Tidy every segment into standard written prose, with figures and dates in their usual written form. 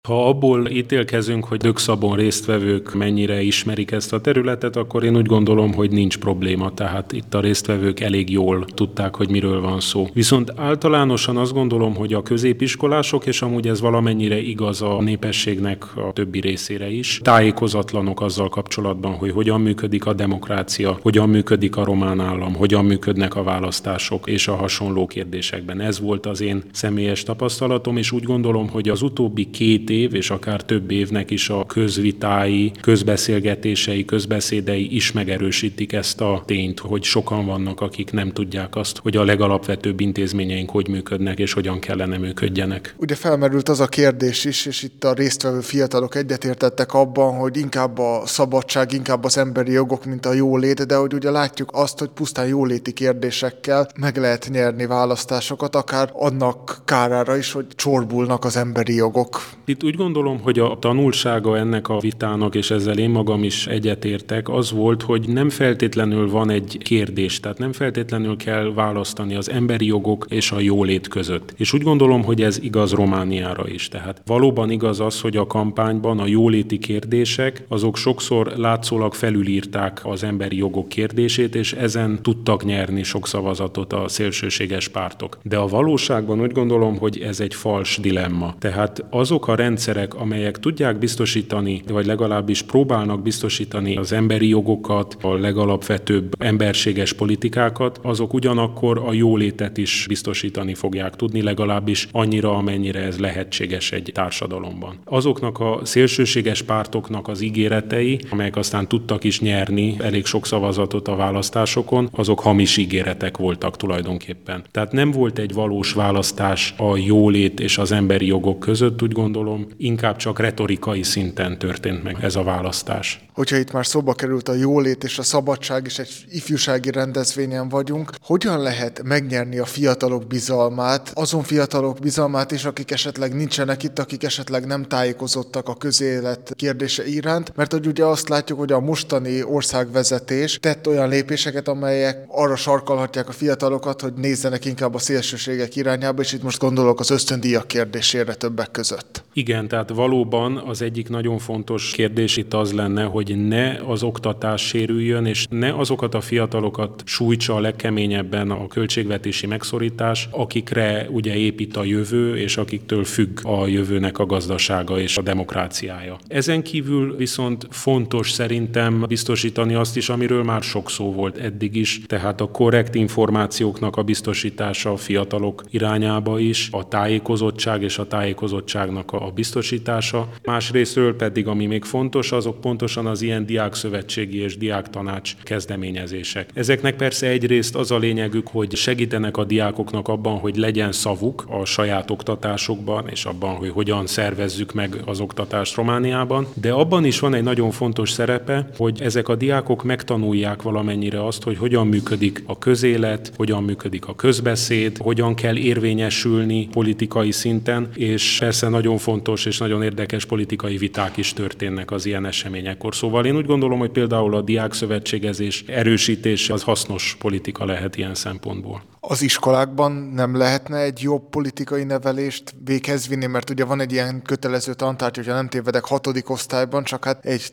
Ha abból ítélkezünk, hogy Dögszabon résztvevők mennyire ismerik ezt a területet, akkor én úgy gondolom, hogy nincs probléma, tehát itt a résztvevők elég jól tudták, hogy miről van szó. Viszont általánosan azt gondolom, hogy a középiskolások, és amúgy ez valamennyire igaz a népességnek a többi részére is, tájékozatlanok azzal kapcsolatban, hogy hogyan működik a demokrácia, hogyan működik a román állam, hogyan működnek a választások és a hasonló kérdésekben. Ez volt az én személyes tapasztalatom, és úgy gondolom, hogy az utóbbi 2 év, és akár több évnek is a közvitái, közbeszélgetései, közbeszédei is megerősítik ezt a tényt, hogy sokan vannak, akik nem tudják azt, hogy a legalapvetőbb intézményeink hogy működnek, és hogyan kellene működjenek. Ugye felmerült az a kérdés is, és itt a résztvevő fiatalok egyetértettek abban, hogy inkább a szabadság, inkább az emberi jogok, mint a jólét, de hogy ugye látjuk azt, hogy pusztán jóléti kérdésekkel meg lehet nyerni választásokat, akár annak kárára is, hogy csorbulnak az emberi jogok. Itt úgy gondolom, hogy a tanulsága ennek a vitának, és ezzel én magam is egyetértek, az volt, hogy nem feltétlenül van egy kérdés, tehát nem feltétlenül kell választani az emberi jogok és a jólét között. És úgy gondolom, hogy ez igaz Romániára is. Tehát valóban igaz az, hogy a kampányban a jóléti kérdések, azok sokszor látszólag felülírták az emberi jogok kérdését, és ezen tudtak nyerni sok szavazatot a szélsőséges pártok. De a valóságban úgy gondolom, hogy ez egy fals dilemma. Tehát azok a rendszerek, amelyek tudják biztosítani, vagy legalábbis próbálnak biztosítani az emberi jogokat, a legalapvetőbb emberséges politikákat, azok ugyanakkor a jólétet is biztosítani fogják tudni, legalábbis annyira, amennyire ez lehetséges egy társadalomban. Azoknak a szélsőséges pártoknak az ígéretei, amelyek aztán tudtak is nyerni elég sok szavazatot a választásokon, azok hamis ígéretek voltak tulajdonképpen. Tehát nem volt egy valós választás a jólét és az emberi jogok között, úgy gondolom, inkább csak retorikai szinten történt meg ez a választás. Hogyha itt már szóba került a jólét és a szabadság, és egy ifjúsági rendezvényen vagyunk, hogyan lehet megnyerni a fiatalok bizalmát, azon fiatalok bizalmát is, akik esetleg nincsenek itt, akik esetleg nem tájékozottak a közélet kérdése iránt, mert hogy ugye azt látjuk, hogy a mostani országvezetés tett olyan lépéseket, amelyek arra sarkalhatják a fiatalokat, hogy nézzenek inkább a szélsőségek irányába, és itt most gondolok az ösztöndíjak kérdésére többek között. Igen, tehát valóban az egyik nagyon fontos kérdés itt az lenne, hogy ne az oktatás sérüljön, és ne azokat a fiatalokat sújtsa a legkeményebben a költségvetési megszorítás, akikre ugye épít a jövő, és akiktől függ a jövőnek a gazdasága és a demokráciája. Ezen kívül viszont fontos szerintem biztosítani azt is, amiről már sok szó volt eddig is, tehát a korrekt információknak a biztosítása a fiatalok irányába is, a tájékozottság és a tájékozottságnak a biztosítása. Másrésztről pedig, ami még fontos, azok pontosan az ilyen diákszövetségi és diáktanács kezdeményezések. Ezeknek persze egyrészt az a lényegük, hogy segítenek a diákoknak abban, hogy legyen szavuk a saját oktatásukban, és abban, hogy hogyan szervezzük meg az oktatást Romániában, de abban is van egy nagyon fontos szerepe, hogy ezek a diákok megtanulják valamennyire azt, hogy hogyan működik a közélet, hogyan működik a közbeszéd, hogyan kell érvényesülni politikai szinten, és persze nagyon fontos és nagyon érdekes politikai viták is történnek az ilyen eseményekkor. Szóval én úgy gondolom, hogy például a diákszövetségezés erősítése az hasznos politika lehet ilyen szempontból. Az iskolákban nem lehetne egy jobb politikai nevelést véghez vinni, mert ugye van egy ilyen kötelező tantárgy, hogyha nem tévedek 6. osztályban, csak hát egy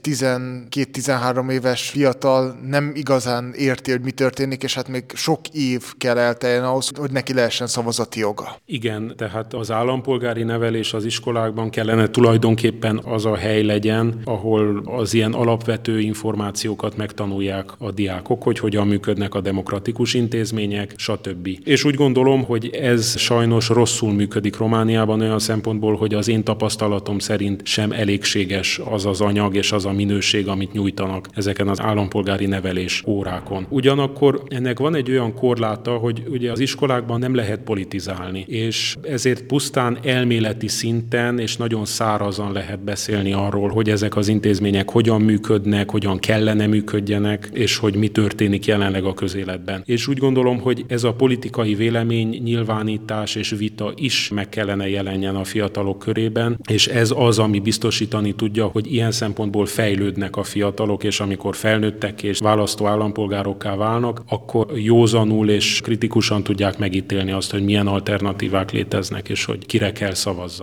12-13 éves fiatal nem igazán érti, hogy mi történik, és hát még sok év kell elteljen ahhoz, hogy neki lehessen szavazati joga. Igen, tehát az állampolgári nevelés az iskolákban kellene tulajdonképpen az a hely legyen, ahol az ilyen alapvető információkat megtanulják a diákok, hogy hogyan működnek a demokratikus intézmények, stb. És úgy gondolom, hogy ez sajnos rosszul működik Romániában olyan szempontból, hogy az én tapasztalatom szerint sem elégséges az az anyag és az a minőség, amit nyújtanak ezeken az állampolgári nevelés órákon. Ugyanakkor ennek van egy olyan korláta, hogy ugye az iskolákban nem lehet politizálni, és ezért pusztán elméleti szinten és nagyon szárazan lehet beszélni arról, hogy ezek az intézmények hogyan működnek, hogyan kellene működjenek, és hogy mi történik jelenleg a közéletben. És úgy gondolom, hogy ez a politikai vélemény, nyilvánítás és vita is meg kellene jelenjen a fiatalok körében, és ez az, ami biztosítani tudja, hogy ilyen szempontból fejlődnek a fiatalok, és amikor felnőttek és választó állampolgárokká válnak, akkor józanul és kritikusan tudják megítélni azt, hogy milyen alternatívák léteznek, és hogy kire kell szavazzanak.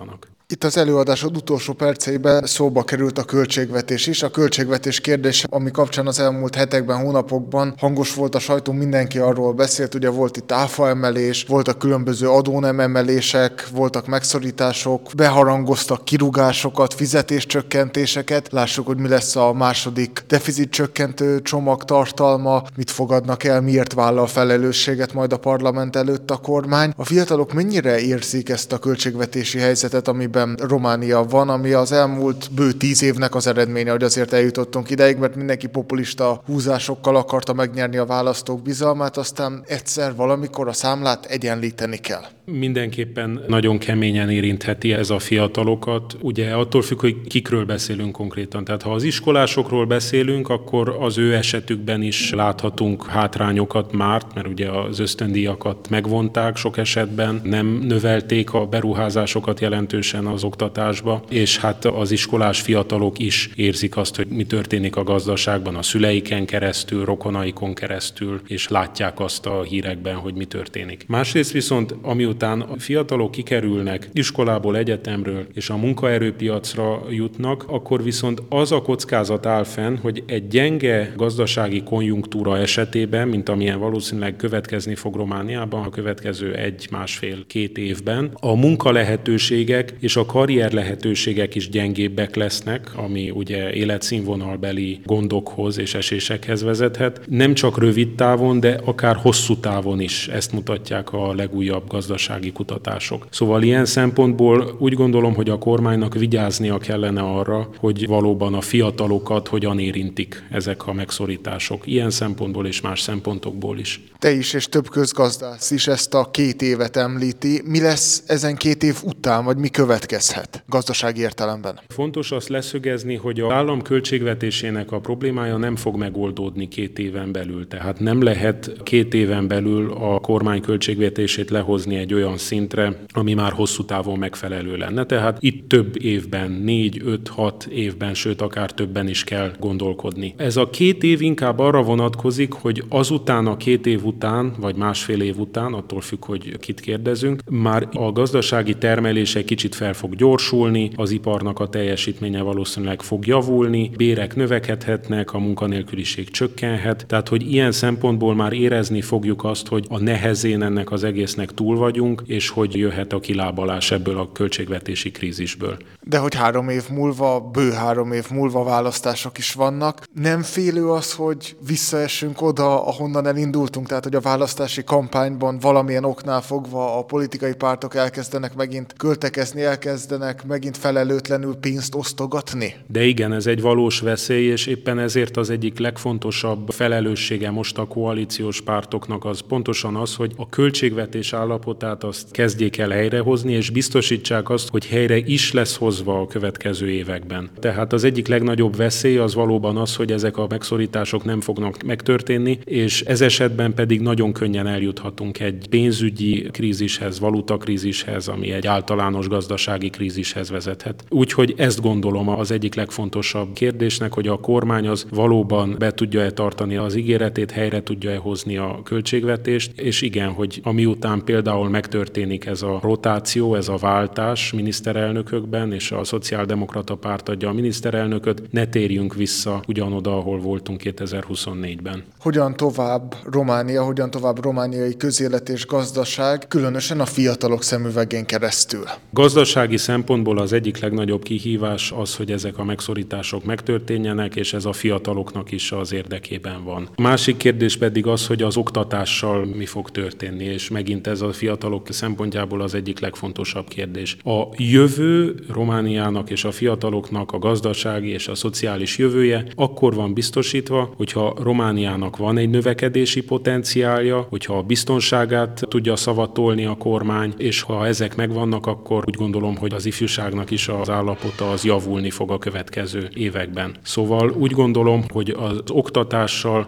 Itt az előadásod utolsó perceiben szóba került a költségvetés is. A költségvetés kérdése, ami kapcsán az elmúlt hetekben, hónapokban hangos volt a sajtó, mindenki arról beszélt, ugye volt itt áfaemelés, voltak különböző adónememelések, voltak megszorítások, beharangoztak kirúgásokat, fizetéscsökkentéseket. Lássuk, hogy mi lesz a második deficitcsökkentő csomag tartalma, mit fogadnak el, miért vállal felelősséget majd a parlament előtt a kormány. A fiatalok mennyire érzik ezt a költségvetési helyzetet, amiben Románia van, ami az elmúlt bő 10 évnek az eredménye, hogy azért eljutottunk ideig, mert mindenki populista húzásokkal akarta megnyerni a választók bizalmát, aztán egyszer valamikor a számlát egyenlíteni kell. Mindenképpen nagyon keményen érintheti ez a fiatalokat. Ugye attól függ, hogy kikről beszélünk konkrétan. Tehát ha az iskolásokról beszélünk, akkor az ő esetükben is láthatunk hátrányokat már, mert ugye az ösztöndíjakat megvonták sok esetben, nem növelték a beruházásokat jelentősen az oktatásba, és hát az iskolás fiatalok is érzik azt, hogy mi történik a gazdaságban a szüleiken keresztül, rokonaikon keresztül, és látják azt a hírekben, hogy mi történik. Másrészt viszont, amiután a fiatalok kikerülnek iskolából, egyetemről, és a munkaerőpiacra jutnak, akkor viszont az a kockázat áll fenn, hogy egy gyenge gazdasági konjunktúra esetében, mint amilyen valószínűleg következni fog Romániában a következő 1-1,5-2 évben, a munkalehetőségek és a karrier lehetőségek is gyengébbek lesznek, ami ugye életszínvonalbeli gondokhoz és esésekhez vezethet. Nem csak rövid távon, de akár hosszú távon is ezt mutatják a legújabb gazdasági kutatások. Szóval ilyen szempontból úgy gondolom, hogy a kormánynak vigyáznia kellene arra, hogy valóban a fiatalokat hogyan érintik ezek a megszorítások. Ilyen szempontból és más szempontokból is. Te is és több közgazdász is ezt a 2 évet említi. Mi lesz ezen 2 év után, vagy mi következhet gazdasági értelemben? Fontos azt leszögezni, hogy az állam költségvetésének a problémája nem fog megoldódni 2 éven belül. Tehát nem lehet 2 éven belül a kormány költségvetését lehozni egy olyan szintre, ami már hosszú távon megfelelő lenne. Tehát itt több évben, 4, 5, 6 évben, sőt akár többen is kell gondolkodni. Ez a 2 év inkább arra vonatkozik, hogy azután a 2 év után, vagy másfél év után, attól függ, hogy kit kérdezünk, már a gazdasági termelés egy kicsit fel fog gyorsulni, az iparnak a teljesítménye valószínűleg fog javulni, bérek növekedhetnek, a munkanélküliség csökkenhet, tehát hogy ilyen szempontból már érezni fogjuk azt, hogy a nehezén ennek az egésznek túl vagyunk, és hogy jöhet a kilábalás ebből a költségvetési krízisből. De hogy 3 év múlva, bő 3 év múlva választások is vannak, nem félő az, hogy visszaessünk oda, ahonnan elindultunk, tehát hogy a választási kampányban valamilyen oknál fogva a politikai pártok elkezdenek megint költekezni, elkezdenek megint felelőtlenül pénzt osztogatni? De igen, ez egy valós veszély, és éppen ezért az egyik legfontosabb felelőssége most a koalíciós pártoknak az pontosan az, hogy a költségvetés állapotát azt kezdjék el helyrehozni, és biztosítsák azt, hogy helyre is lesz hozva a következő években. Tehát az egyik legnagyobb veszély az valóban az, hogy ezek a megszorítások nem fognak megtörténni, és ez esetben pedig nagyon könnyen eljuthatunk egy pénzügyi krízishez, valutakrízishez, ami egy általános gazdasági krízishez vezethet. Úgyhogy ezt gondolom az egyik legfontosabb kérdésnek, hogy a kormány az valóban be tudja-e tartani az ígéretét, helyre tudja-e hozni a költségvetést, és igen, hogy amiután például megtörténik ez a rotáció, ez a váltás miniszterelnökökben, és a szociáldemokrata párt adja a miniszterelnököt, ne térjünk vissza ugyanoda, ahol voltunk 2024-ben. Hogyan tovább Románia, hogyan tovább romániai közélet és gazdaság, különösen a fiatalok szemüvegén keresztül? Gazdasági szempontból az egyik legnagyobb kihívás az, hogy ezek a megszorítások megtörténjenek, és ez a fiataloknak is az érdekében van. A másik kérdés pedig az, hogy az oktatással mi fog történni, és megint ez a fiatalok szempontjából az egyik legfontosabb kérdés. A jövő Romániának és a fiataloknak a gazdasági és a szociális jövője akkor van biztosítva, hogyha Romániának van egy növekedési potenciálja, hogyha a biztonságát tudja szavatolni a kormány, és ha ezek megvannak, akkor úgy gondolom, hogy az ifjúságnak is az állapota az javulni fog a következő években. Szóval úgy gondolom, hogy az oktatással,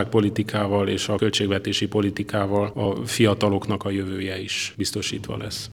biztonságpolitikával és a költségvetési politikával a fiataloknak a jövője is biztosítva lesz.